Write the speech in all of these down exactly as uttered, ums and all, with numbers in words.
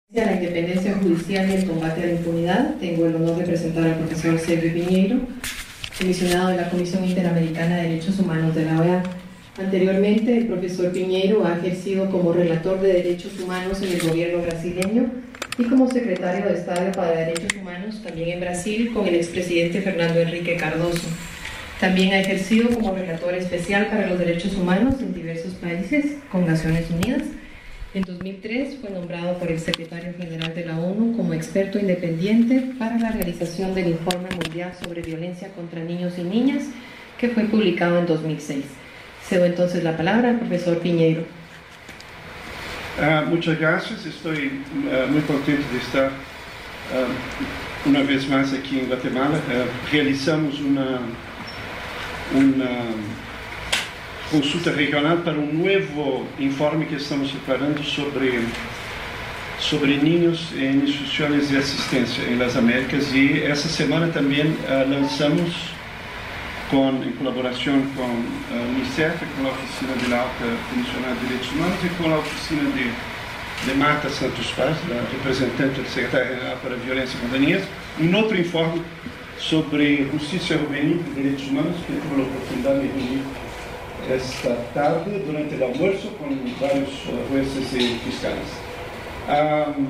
A la independencia judicial y el combate a la impunidad, tengo el honor de presentar al profesor Sergio Piñeiro, comisionado de la Comisión Interamericana de Derechos Humanos de la O E A. Anteriormente, el profesor Piñeiro ha ejercido como relator de derechos humanos en el gobierno brasileño y como secretario de Estado para Derechos Humanos también en Brasil con el expresidente Fernando Henrique Cardoso. También ha ejercido como relator especial para los derechos humanos en diversos países con Naciones Unidas. En dos mil tres fue nombrado por el secretario general de la ONU como experto independiente para la realización del Informe Mundial sobre Violencia contra Niños y Niñas, que fue publicado en dos mil seis. Cedo entonces la palabra al profesor Piñeiro. Uh, muchas gracias, estoy uh, muy contento de estar uh, una vez más aquí en Guatemala. Uh, realizamos una, una consulta regional para um novo informe que estamos preparando sobre, sobre niños em instituições de assistência em Las Américas, e essa semana também uh, lançamos, com, em colaboração com a Unicef, com a Oficina de la Alta Comissionada de Direitos Humanos e com a Oficina de, de Marta Santos Paz, a representante do secretário para a Violência contra Niñas, um outro informe sobre justiça juvenil e direitos humanos, que tive a oportunidade de reunir esta tarde durante el almuerzo con varios uh, jueces y fiscales. Um,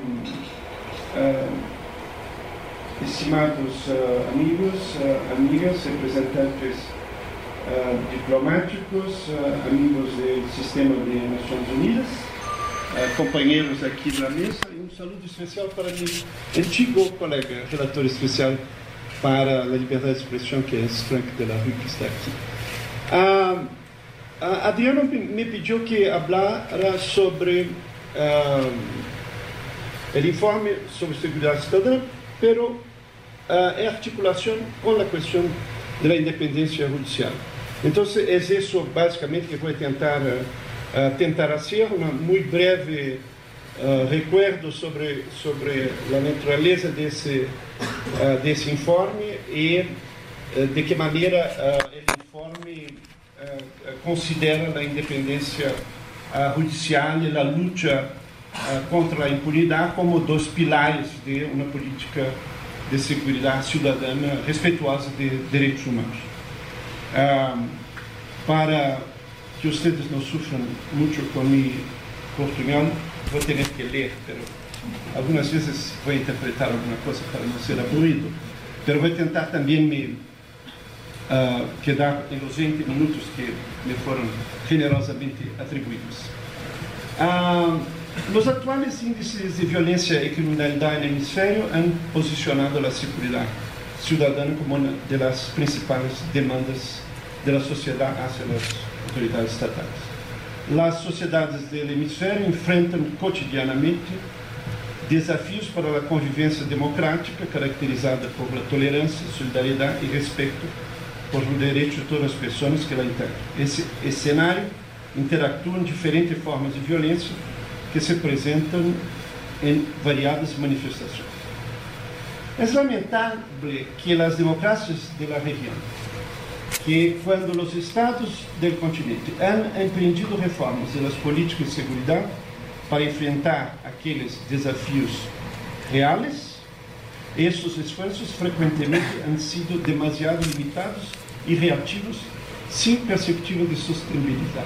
uh, estimados uh, amigos, uh, amigas, representantes uh, diplomáticos, uh, amigos del sistema de Naciones Unidas, uh, compañeros aquí de la mesa, y un saludo especial para mi antiguo colega, relator especial para la libertad de expresión, que es Frank de la Rue, que está aquí. Um, Uh, Adriano me pediu que hablara sobre uh, o informe sobre seguridade cidadã, pero uh, em articulação com a questão da independência judicial. Então, é isso basicamente que vou tentar uh, tentar fazer, um muito breve uh, recuerdo sobre sobre a natureza desse uh, desse informe e uh, de que maneira uh, o informe Uh, considera a independência uh, judicial e a luta uh, contra a impunidade como dois pilares de uma política de segurança cidadã respeituosa de direitos humanos. Uh, para que vocês não sofram muito com meu português, vou ter que ler, pero algumas vezes vou interpretar alguma coisa para não ser aburrido, pero vou tentar também me Uh, quedar em os vinte minutos que me foram generosamente atribuídos. Uh, os atuais índices de violência e criminalidade no hemisfério han posicionado a segurança cidadã como uma das principais demandas da sociedade hacia as autoridades estatais. As sociedades do hemisfério enfrentam cotidianamente desafios para a convivência democrática caracterizada por tolerância, solidariedade e respeito por os direitos de todas as pessoas que lá integram. Esse, esse cenário interactua em diferentes formas de violência que se apresentam em variadas manifestações. É lamentável que as democracias da região, que quando os estados do continente han empreendido reformas nas políticas de segurança para enfrentar aqueles desafios reais, esses esforços frequentemente han sido demasiado limitados e reativos, sem perspectiva de sustentabilidade.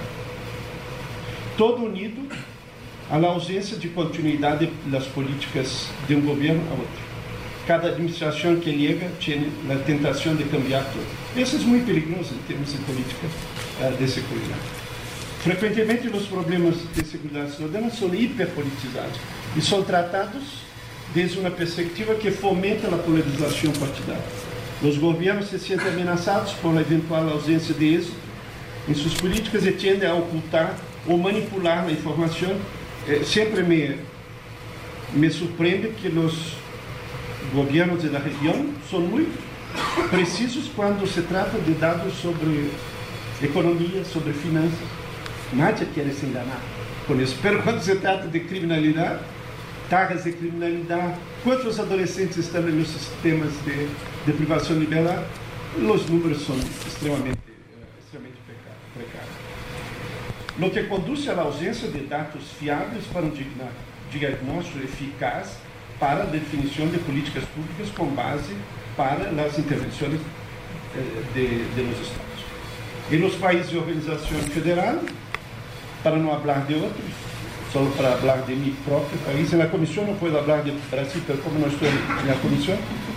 Todo unido à ausência de continuidade das políticas de um governo a outro. Cada administração que chega tem a tentação de cambiar tudo. Isso é muito perigoso em termos de política uh, de segurança. Frequentemente, os problemas de segurança cidadã são hiperpolitizados e são tratados desde uma perspectiva que fomenta a polarização partidária. Os governos se sentem ameaçados por uma eventual ausência de êxito em suas políticas e tendem a ocultar ou manipular a informação. Eh, sempre me, me surpreende que os governos da região são muito precisos quando se trata de dados sobre economia, sobre finanças. Nadie quer se enganar com isso. Mas quando se trata de criminalidade, taxas de criminalidade, quantos adolescentes estão nos sistemas de, de privação de liberdade, os números são extremamente, extremamente precários. O que conduz à ausência de dados fiáveis para um diagnóstico eficaz para a definição de políticas públicas com base para as intervenções de, de los Estados. E nos países de organização federal, para não falar de outros, só para falar de meu próprio país, na comissão não posso falar de Brasil, como não estou na comissão.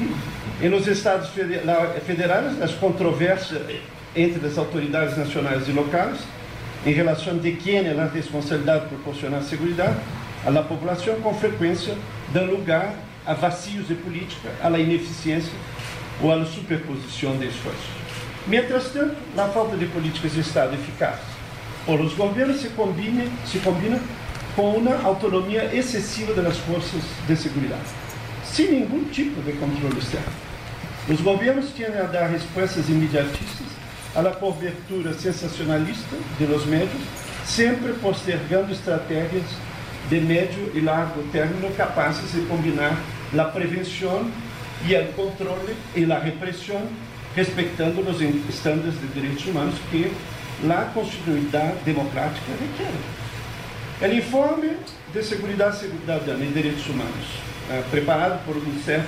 E nos estados federais, as controvérsias entre as autoridades nacionais e locais em relação de quem é a responsabilidade de proporcionar segurança à população, com frequência dão lugar a vazios de política, à ineficiência ou à superposição de esforços. Mientras tanto, a falta de políticas de Estado eficazes por os governos se combina, se combina com uma autonomia excessiva das forças de segurança, sem nenhum tipo de controle externo. Os governos tendem a dar respostas imediatistas à cobertura sensacionalista de los médios, sempre postergando estratégias de médio e largo término capazes de combinar a prevenção e o controle e a repressão, respeitando os estándares de direitos humanos que a continuidade democrática requer. O informe de Seguridade Cidadã e Direitos Humanos, uh, preparado por Unicef,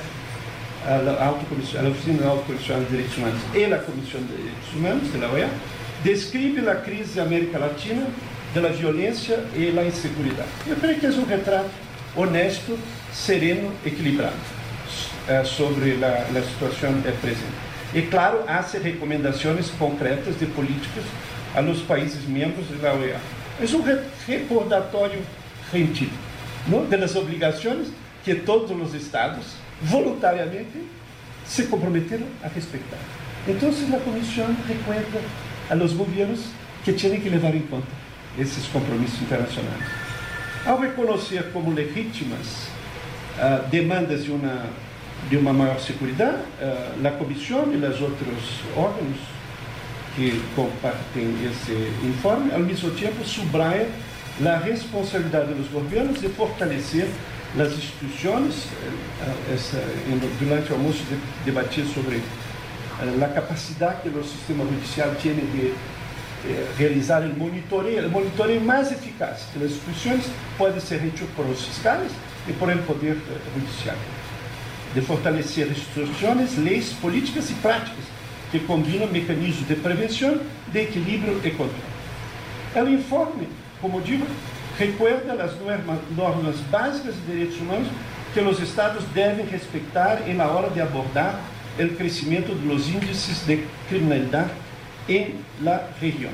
a, a Oficina da Alta Comissão de Direitos Humanos e a Comissão de Direitos Humanos, da O E A, descreve a crise da América Latina, da violência e da insegurança. Eu creio que é um retrato honesto, sereno, equilibrado uh, sobre a, a situação presente. E, claro, há recomendações concretas de políticas a los países membros da O E A. É um recordatório gentil, não? Das obrigações que todos os estados voluntariamente se comprometeram a respeitar. Então, a comissão recuerda a los governos que têm que levar em conta esses compromissos internacionais. Ao reconhecer como legítimas uh, demandas de uma de uma maior segurança, uh, a comissão e os outros órgãos que compartem esse informe, ao mesmo tempo, subraia a responsabilidade dos governos de fortalecer as instituições. Uh, essa, durante o almoço, de, debatia sobre uh, a capacidade que o sistema judicial tem de uh, realizar o monitoreio, o monitoreio mais eficaz das instituições pode ser feito por os fiscais e por o poder uh, judicial, de fortalecer instituições, leis, políticas e práticas que combinam mecanismos de prevenção, de equilíbrio e controle. O informe, como digo, recuerda as normas básicas de direitos humanos que os Estados devem respeitar na hora de abordar o crescimento dos índices de criminalidade em la região.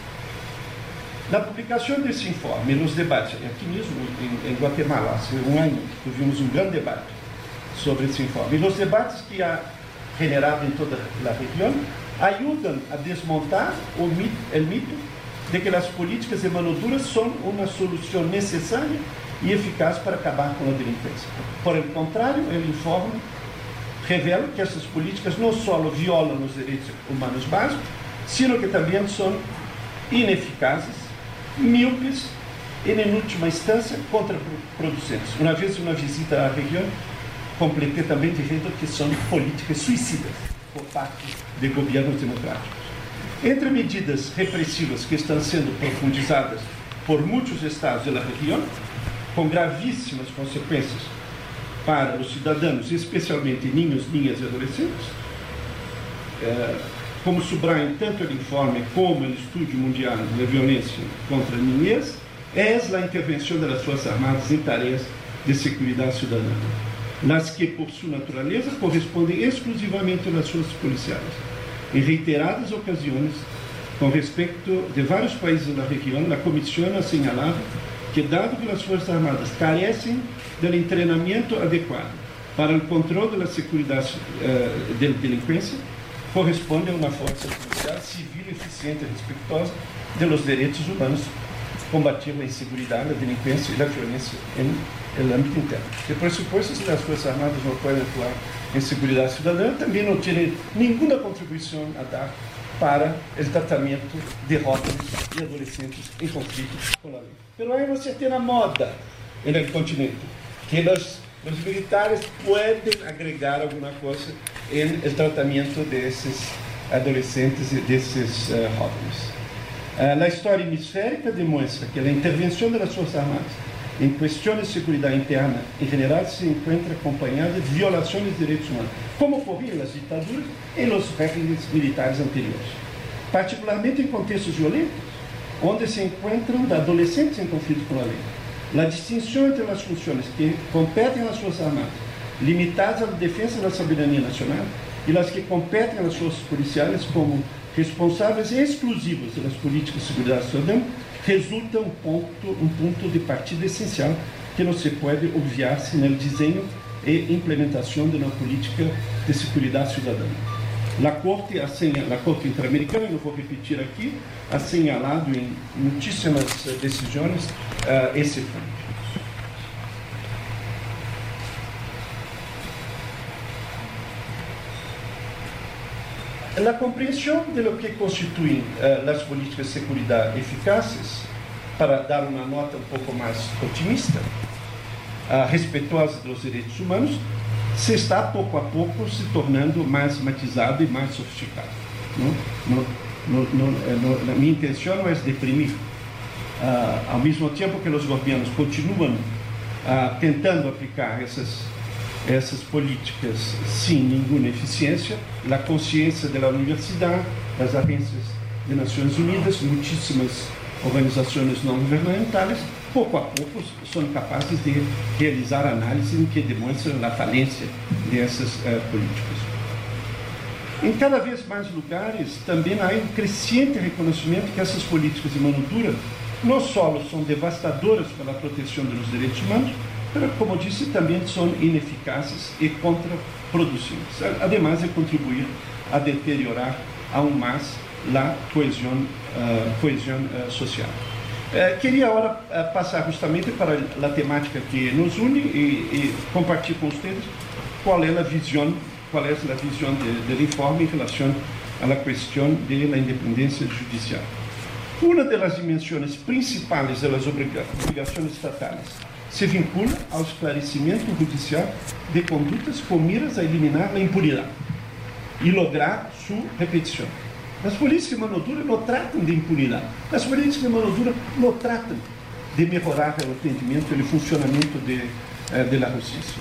Na publicação desse informe, nos debates, aqui mesmo em, em Guatemala, há um ano, tivemos um grande debate sobre esse informe. E os debates que há generado em toda a região ajudam a desmontar o mito, o mito de que as políticas de mano dura são uma solução necessária e eficaz para acabar com a delinquência. Por el contrário, o informe revela que essas políticas não só violam os direitos humanos básicos, sino que também são ineficazes, míopes e, em última instância, contraproducentes. Uma vez, uma visita à região, completei também dizendo que são políticas suicidas por parte de governos democráticos. Entre medidas repressivas que estão sendo profundizadas por muitos estados da região, com gravíssimas consequências para os cidadãos, especialmente ninhos, ninhas e adolescentes, eh, como subraia tanto o informe como o Estúdio Mundial da Violência contra a Niñez, é a intervenção das Forças Armadas em tarefas de segurança cidadã, nas que, por sua natureza, correspondem exclusivamente às forças policiais. Em reiteradas ocasiões, com respeito de vários países da região, a comissão assinalava que, dado que as Forças Armadas carecem do treinamento adequado para o controle da segurança uh, da delinquência, corresponde a uma força policial civil eficiente e respeitosa dos direitos humanos, combater a insegurança, a delinquência e a violência no âmbito interno. E, por suposto, se as Forças Armadas não podem atuar em segurança cidadã, também não têm nenhuma contribuição a dar para o tratamento de jovens e adolescentes em conflito com a lei. Pero aí você tem a moda no continente, que os, os militares podem agregar alguma coisa no tratamento desses adolescentes e desses uh, jovens. Uh, a história hemisférica demonstra que a intervenção das Forças Armadas en cuestiones de seguridad interna en general se encuentra acompañada de violaciones de derechos humanos, como ocurría en las dictaduras y en los regímenes militares anteriores, particularmente en contextos violentos, donde se encuentran adolescentes en conflicto con la ley. La distinción entre las funciones que competen a las Fuerzas Armadas, limitadas a la defensa de la soberanía nacional, y las que competen a las fuerzas policiales como responsáveis exclusivos das políticas de segurança ciudadana, resulta um ponto, um ponto de partida essencial que não se pode obviar-se no desenho e implementação de uma política de segurança cidadã. A Corte, a Corte Interamericana, não vou repetir aqui, ha señalado em muitíssimas decisões uh, esse ponto. La comprensión de lo que constituyen uh, las políticas de seguridad eficaces, para dar una nota un poco más optimista, uh, respetuosa de los derechos humanos, se está poco a poco se tornando más matizado y más sofisticado. ¿No? No, no, no, no, no, mi intención no es deprimir. Uh, ao mesmo tempo que os governos continuam uh, tentando aplicar essas essas políticas sem nenhuma eficiência, a consciência da universidade, das agências de Nações Unidas, muitíssimas organizações não governamentais, pouco a pouco são capazes de realizar análises em que demonstram a falência dessas uh, políticas. Em cada vez mais lugares também há um crescente reconhecimento que essas políticas de mão dura não só são devastadoras para a proteção dos direitos humanos, mas, como disse, também são ineficazes e contraproducentes, además de contribuir a deteriorar aún mais a coesão, uh, coesão uh, social. Uh, queria agora uh, passar justamente para a temática que nos une e, e compartilhar com vocês qual é a visão, qual é a visão do informe em relação à questão da independência judicial. Uma das dimensões principais das obrigações estatais se vincula ao esclarecimento judicial de condutas com miras a eliminar a impunidade e lograr sua repetição. As políticas de mão dura não tratam de impunidade. As políticas de mão dura não tratam de melhorar o atendimento e o funcionamento de, de la justiça.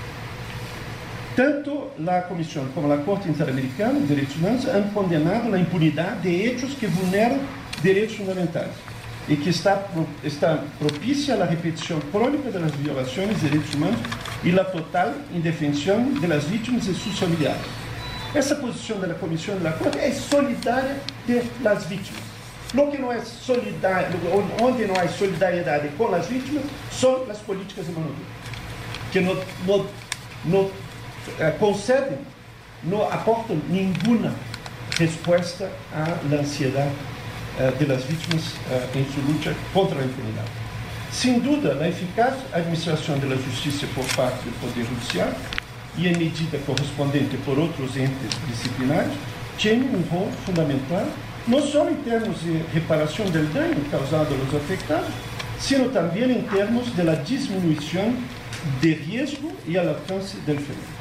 Tanto a Comissão como a Corte Interamericana de Direitos Humanos han condenado a impunidade de hechos que vulneram direitos fundamentais e que está, está propícia à repetição crônica das violações de direitos humanos e a total indefensão das vítimas e seus familiares. Essa posição da Comissão e da Corte é solidária das vítimas. Lo que não é solidário, onde não há solidariedade com as vítimas, são as políticas de mão dura, que não, não, não uh, concedem, não aportam nenhuma resposta à ansiedade de las vítimas uh, em sua luta contra a impunidade. Sem dúvida, a eficaz administração da justiça por parte do Poder Judicial e em medida correspondente por outros entes disciplinares tem um rol fundamental, não só em termos de reparação do dano causado aos afetados, sino também em termos da diminuição de risco e ao alcance do fenômeno.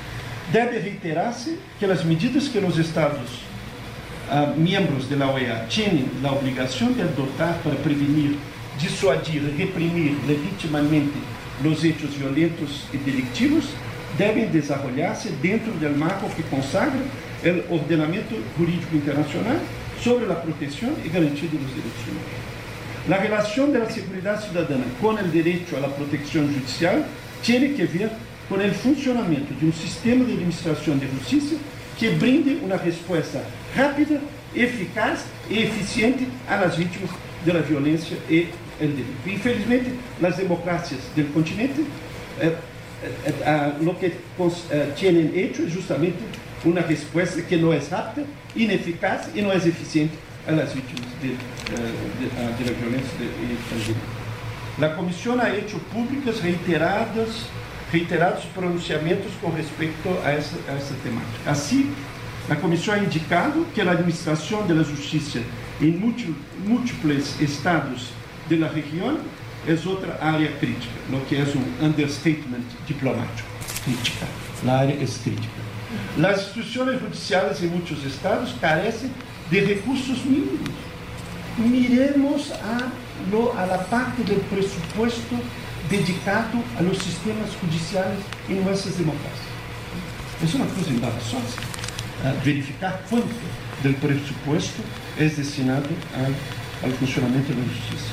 Deve reiterar-se que as medidas que os Estados Uh, membros da O E A têm a obrigação de adotar para prevenir, dissuadir e reprimir legitimamente os hechos violentos e delictivos devem desenvolver-se dentro do marco que consagra o ordenamento jurídico internacional sobre a proteção e garantia dos direitos humanos. A relação da segurança cidadã com o direito à proteção judicial tem que ver com o funcionamento de um sistema de administração de justiça que brinde uma resposta rápida, eficaz e eficiente às vítimas da violência e do delito. Infelizmente, nas democracias do continente, eh, eh, eh, o que eh, têm hecho é justamente uma resposta que não é rápida, ineficaz e não é eficiente às vítimas de, de, de, de violência e do delito. A Comissão ha hecho públicas reiteradas reiterados pronunciamentos com respeito a essa, a essa temática. Assim, a Comissão ha indicado que a administração da justiça em múltiplos estados da região é outra área crítica, o que é um understatement diplomático. Crítica. A área é crítica. As instituições judiciais em muitos estados carecem de recursos mínimos. Miremos a lo, a la parte del presupuesto dedicado a los sistemas judiciales en nuestras democracias. Es una cosa embarazosa uh, verificar cuánto del presupuesto es destinado al, al funcionamiento de la justicia.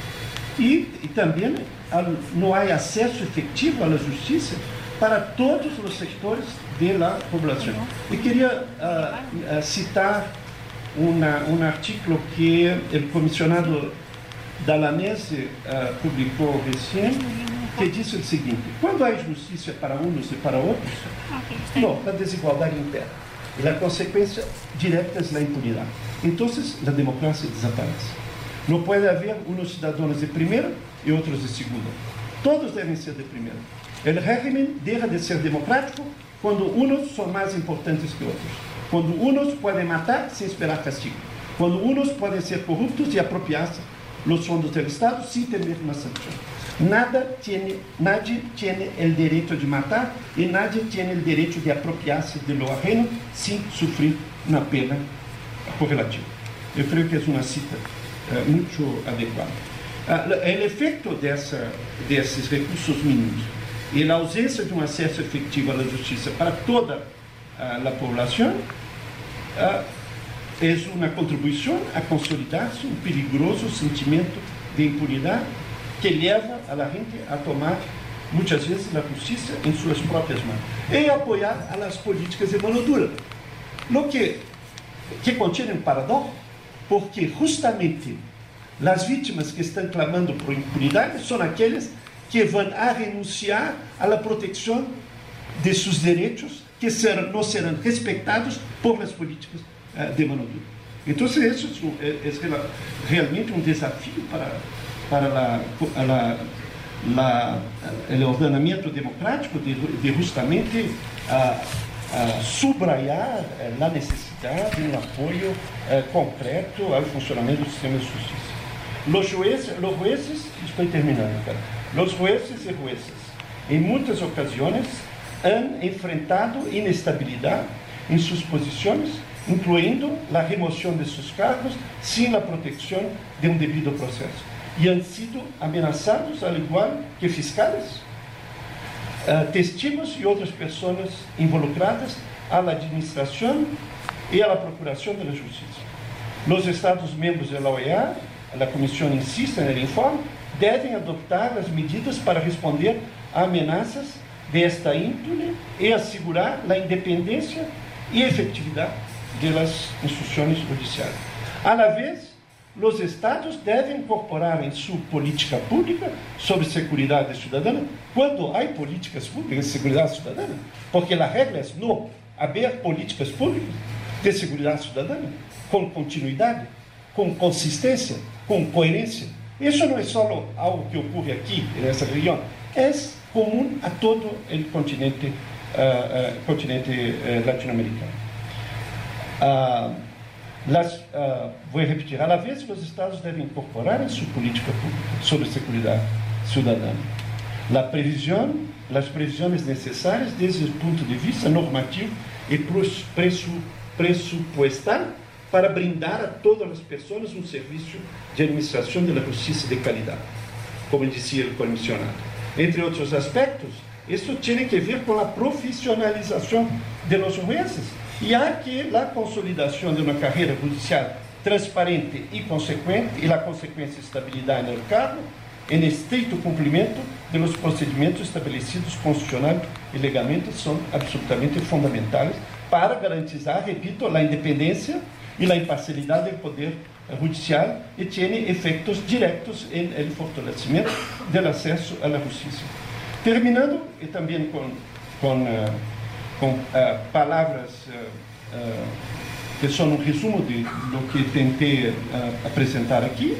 Y, y también al, no hay acceso efectivo a la justicia para todos los sectores de la población. Y quería uh, uh, citar una, un artículo que el comisionado Dalanese uh, publicó recién, que dice el siguiente: cuando hay justicia para unos y para otros, no, la desigualdad interna. Y la consecuencia directa es la impunidad. Entonces, la democracia desaparece. No puede haber unos ciudadanos de primera y otros de segunda. Todos deben ser de primera. El régimen deja de ser democrático cuando unos son más importantes que otros. Cuando unos pueden matar sin esperar castigo. Cuando unos pueden ser corruptos y apropiarse los fondos del Estado sin tener una sanción. Nada tiene, nadie tiene el derecho de matar y nadie tiene el derecho de apropiarse de lo ajeno sin sufrir una pena correlativa. Yo creo que es una cita uh, mucho adecuada. Uh, el efecto de, esa, de esos recursos mínimos y la ausencia de un acceso efectivo a la justicia para toda uh, la población uh, es una contribución a consolidarse un peligroso sentimiento de impunidad que lleva a la gente a tomar muchas veces la justicia en sus propias manos y apoyar a las políticas de mano dura, lo que, que contiene un paradojo, porque justamente las víctimas que están clamando por impunidad son aquellas que van a renunciar a la protección de sus derechos, que ser, no serán respetados por las políticas uh, de mano dura. Entonces eso es, un, es realmente un desafío para para la, la, la, el ordenamiento democrático de, de justamente uh, uh, subrayar uh, la necesidad de un apoyo uh, concreto al funcionamiento del sistema de justicia. Los jueces, los jueces, estoy terminando, cara. Los jueces y jueces en muchas ocasiones han enfrentado inestabilidad en sus posiciones, incluyendo la remoción de sus cargos sin la protección de un debido proceso. Y han sido amenazados, al igual que fiscales, uh, testigos y otras personas involucradas a la administración y a la procuración de la justicia. Los Estados miembros de la O E A, la Comisión insiste en el informe, deben adoptar las medidas para responder a amenazas de esta índole y asegurar la independencia y efectividad de las instituciones judiciales. A la vez, los estados deben incorporar en su política pública sobre seguridad ciudadana, cuando hay políticas públicas de seguridad ciudadana, porque la regla es no haber políticas públicas de seguridad ciudadana con continuidad, con consistencia, con coherencia. Eso no es solo algo que ocurre aquí, en esta región, es común a todo el continente, uh, uh, continente uh, latinoamericano. Uh, Las, uh, voy a repetir, a la vez los estados deben incorporar en su política pública sobre seguridad ciudadana la previsión, las previsiones necesarias desde el punto de vista normativo y presu, presupuestal para brindar a todas las personas un servicio de administración de la justicia de calidad, como decía el comisionado. Entre otros aspectos, esto tiene que ver con la profesionalización de los jueces, ya que la consolidación de una carrera judicial transparente y consecuente y la consecuencia estabilidad en el cargo, en estricto cumplimiento de los procedimientos establecidos constitucional y legalmente, son absolutamente fundamentales para garantizar, repito, la independencia y la imparcialidad del poder judicial y tiene efectos directos en el fortalecimiento del acceso a la justicia. Terminando, y también con, con uh, con uh, palabras uh, uh, que son un resumo de lo que intenté uh, presentar aquí,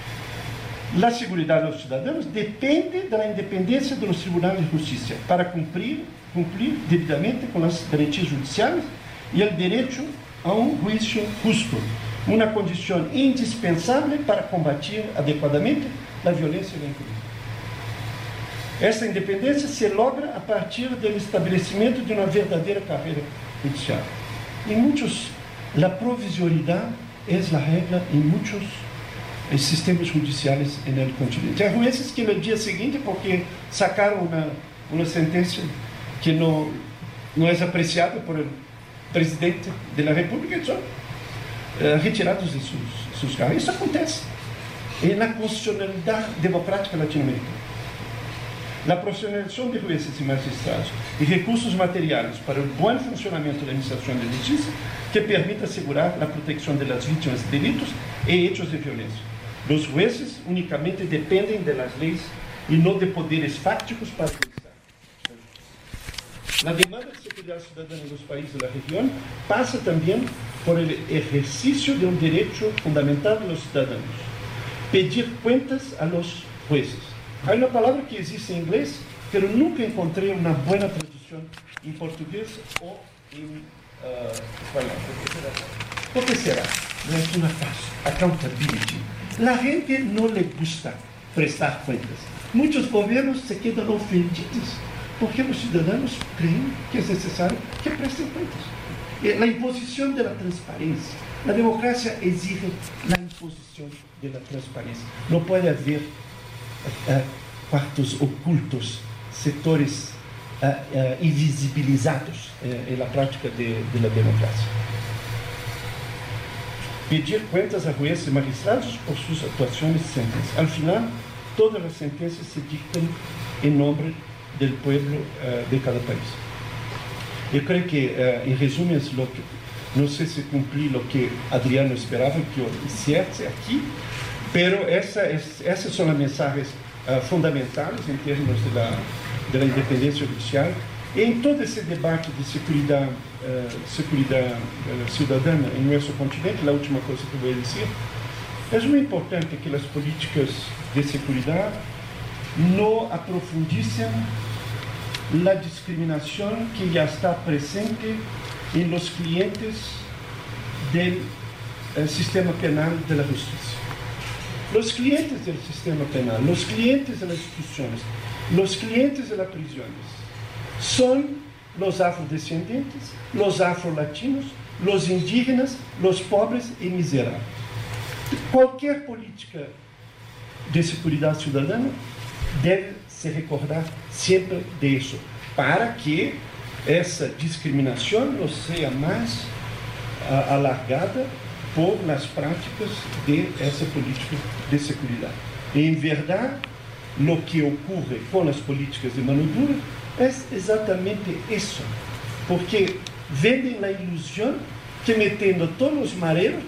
la seguridad de los ciudadanos depende de la independencia de los tribunales de justicia para cumplir, cumplir debidamente con las garantías judiciales y el derecho a un juicio justo, una condición indispensable para combatir adecuadamente la violencia y la impunidad. Esta independencia se logra a partir del establecimiento de una verdadera carrera judicial. En muchos, la provisionalidad es la regla en muchos sistemas judiciales en el continente. Hay jueces que en el día siguiente, porque sacaron una, una sentencia que no, no es apreciada por el presidente de la República, son uh, retirados de sus, sus cargos. Isso acontece en la constitucionalidad democrática latinoamericana. La profesionalización de jueces y magistrados y recursos materiales para el buen funcionamiento de la administración de justicia que permita asegurar la protección de las víctimas de delitos y hechos de violencia. Los jueces únicamente dependen de las leyes y no de poderes fácticos para realizar. La demanda de seguridad ciudadana en los países de la región pasa también por el ejercicio de un derecho fundamental de los ciudadanos: pedir cuentas a los jueces. Hay una palabra que existe en inglés, pero nunca encontré una buena traducción en portugués o en uh, español. ¿Por qué será? No es una frase, accountability. La gente no le gusta prestar cuentas. Muchos gobiernos se quedan ofendidos porque los ciudadanos creen que es necesario que presten cuentas. La imposición de la transparencia. La democracia exige la imposición de la transparencia. No puede haber uh, cuartos ocultos, sectores uh, uh, invisibilizados uh, en la práctica de, de la democracia. Pedir cuentas a jueces y magistrados por sus actuaciones y sentencias. Al final, todas las sentencias se dictan en nombre del pueblo uh, de cada país. Yo creo que, uh, en resumen, es lo que, no sé si cumplí lo que Adriano esperaba que yo hiciese aquí, pero esa es, esas son las mensajes uh, fundamentales en términos de la, de la independencia judicial. En todo ese debate de seguridad, uh, seguridad uh, ciudadana en nuestro continente, la última cosa que voy a decir, es muy importante que las políticas de seguridad no aprofundicen la discriminación que ya está presente en los clientes del eh, sistema penal de la justicia. Los clientes del sistema penal, los clientes de las instituciones, los clientes de las prisiones, son los afrodescendientes, los afrolatinos, los indígenas, los pobres y miserables. Cualquier política de seguridad ciudadana debe se recordar siempre de eso, para que essa discriminação não seja mais uh, alargada por las práticas de essa política de seguridade. Em verdade, o que ocorre com as políticas de mano dura é exatamente isso, porque vendem a ilusão que metendo todos os mareiros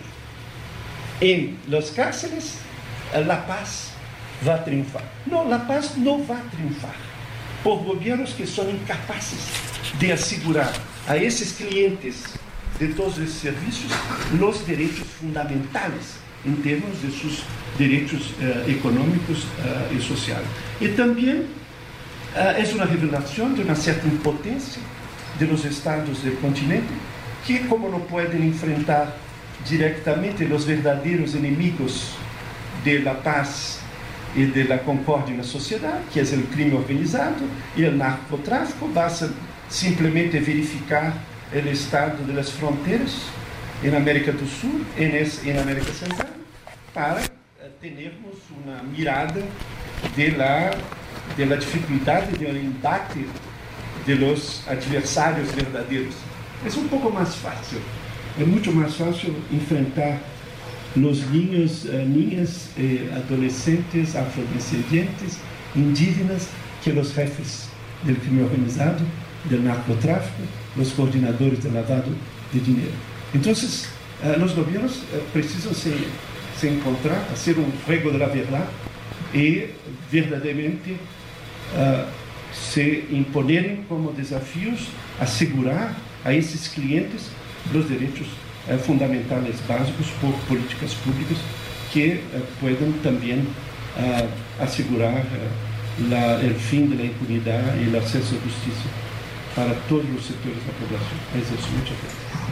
em las cárceles, a paz vai triunfar. Não, a paz não vai triunfar por governos que são incapazes de asegurar a esses clientes de todos esses serviços os direitos fundamentais em termos de seus direitos uh, econômicos uh, e sociais. E também uh, é uma revelação de uma certa impotência de los estados do continente que, como não podem enfrentar diretamente os verdadeiros inimigos de la paz e de la concórdia na sociedade, que é o crime organizado e o narcotráfico, basta simplesmente verificar o estado das fronteiras em América do Sul e em América Central para termos uma mirada de la, de la dificuldade de embate de los adversários verdadeiros. É um pouco mais fácil, é muito mais fácil enfrentar los niños, uh, niñas, eh, adolescentes, afrodescendientes, indígenas, que los jefes del crimen organizado, del narcotráfico, los coordinadores de lavado de dinero. Entonces, uh, los gobiernos uh, precisan se, se encontrar, hacer un juego de la verdad y verdaderamente uh, se imponer como desafíos asegurar a esses clientes los derechos Eh, fundamentales básicos por políticas públicas que eh, puedan también eh, asegurar eh, la, el fin de la impunidad y el acceso a justicia para todos los sectores de la población. Es eso. Muchas gracias.